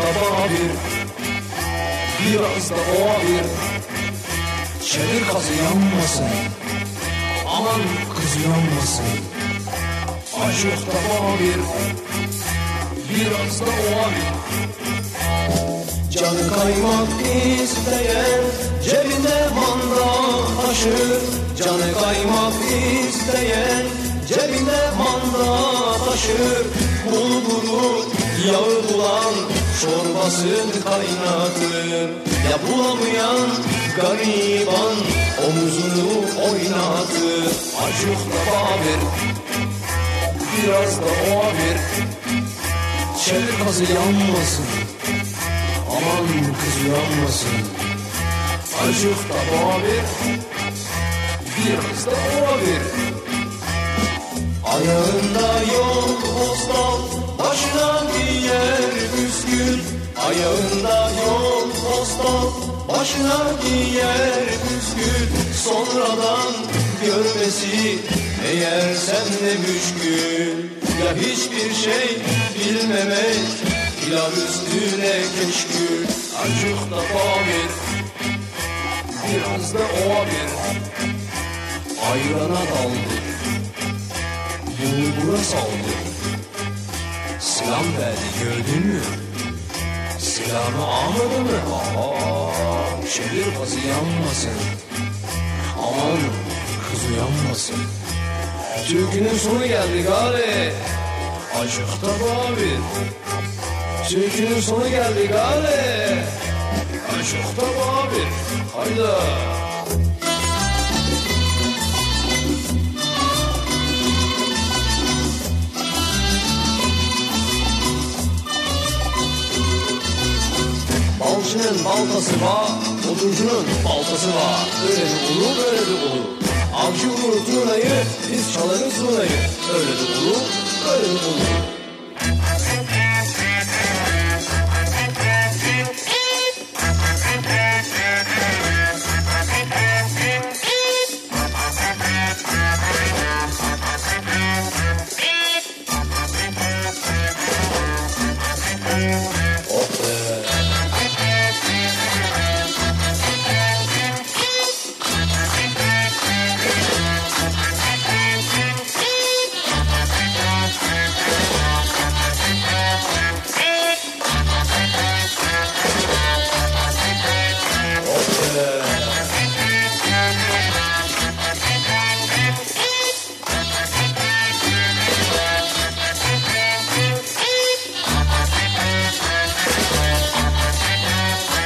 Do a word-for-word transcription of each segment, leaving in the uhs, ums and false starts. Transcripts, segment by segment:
da bana bir, biraz da o bir. Çevir kazı yanmasın, aman kız yanmasın. Acık da bana bir, biraz da o bir. Canı kaymak isteyen cebinde manda taşır. Canı kaymak isteyen cebinde manda taşır. Bulguru yağı bulan çorbasını kaynatır. Ya bulamayan gariban omuzunu oynatır. Acık da babir, biraz da o bir. Çevir kazı yanmasın, aman kız yanmasın. Acık da babir, biraz da o bir. Ayağında yol postal, başına giyer püskül. Ayağında yol postal, başına giyer püskül. Sonradan görmesi meğer sende müşkül. Ya hiçbir şey bilmemek, pilav üstüne keşkül. Acık da babir, biraz da o bir. Ayrana daldı, bulgura saldı. Selam verdi gördün mü? Selamı almadı mı? Aa, çevir kazı yanmasın, aman kız uyanmasın. Türkünün sonu geldi gari, acık da babir. Türkünün sonu geldi gari, acık da babir. Hayda. Balcının baltası var, odurcunun baltası var. Öyle de ulu, böyle de ulu. Avcı vurur turnayı, biz çalarız zurnayı. Öyle de ulu, böyle de ulu.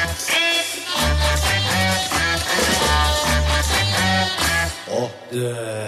Oh, yeah.